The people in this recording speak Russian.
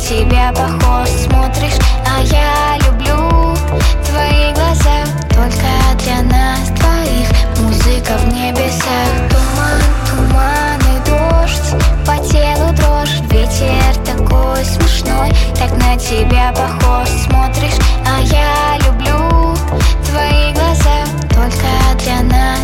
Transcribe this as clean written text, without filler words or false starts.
тебя похож. Смотришь, а я люблю твои глаза. Только для нас двоих музыка в небесах. Туман, туман и дождь, по телу дрожь. Ветер такой смешной, так на тебя похож. Смотришь, а я люблю твои глаза. Только для нас